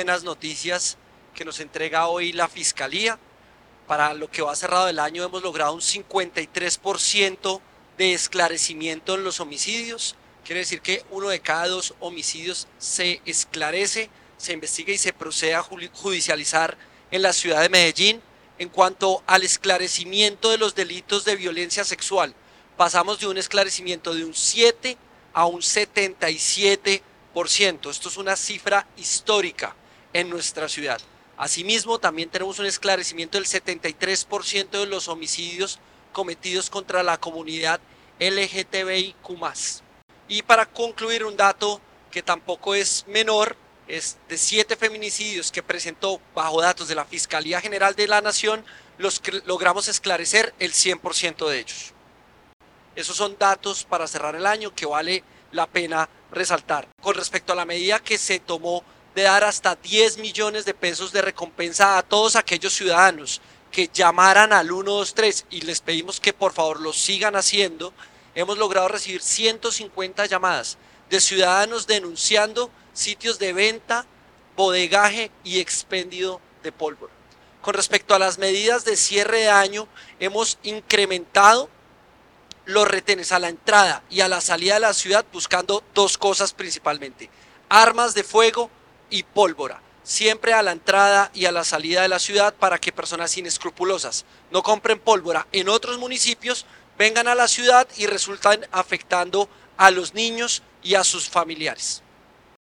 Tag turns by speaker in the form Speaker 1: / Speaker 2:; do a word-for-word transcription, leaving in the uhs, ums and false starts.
Speaker 1: buenas noticias que nos entrega hoy la Fiscalía. Para lo que va cerrado el año hemos logrado un cincuenta y tres por ciento de esclarecimiento en los homicidios. Quiere decir que uno de cada dos homicidios se esclarece, se investiga y se procede a judicializar en la ciudad de Medellín. En cuanto al esclarecimiento de los delitos de violencia sexual, pasamos de un esclarecimiento de un siete a un setenta y siete por ciento. Esto es una cifra histórica en nuestra ciudad. Asimismo, también tenemos un esclarecimiento del setenta y tres por ciento de los homicidios cometidos contra la comunidad L G T B I Q más. Y para concluir, un dato que tampoco es menor, es de siete feminicidios que presentó bajo datos de la Fiscalía General de la Nación, los que logramos esclarecer el cien por ciento de ellos. Esos son datos para cerrar el año que vale la pena resaltar. Con respecto a la medida que se tomó de dar hasta diez millones de pesos de recompensa a todos aquellos ciudadanos que llamaran al uno dos tres y les pedimos que por favor lo sigan haciendo, hemos logrado recibir ciento cincuenta llamadas de ciudadanos denunciando sitios de venta, bodegaje y expendio de pólvora. Con respecto a las medidas de cierre de año, hemos incrementado los retenes a la entrada y a la salida de la ciudad buscando dos cosas principalmente: armas de fuego y pólvora, siempre a la entrada y a la salida de la ciudad para que personas inescrupulosas no compren pólvora en otros municipios, vengan a la ciudad y resultan afectando a los niños y a sus familiares.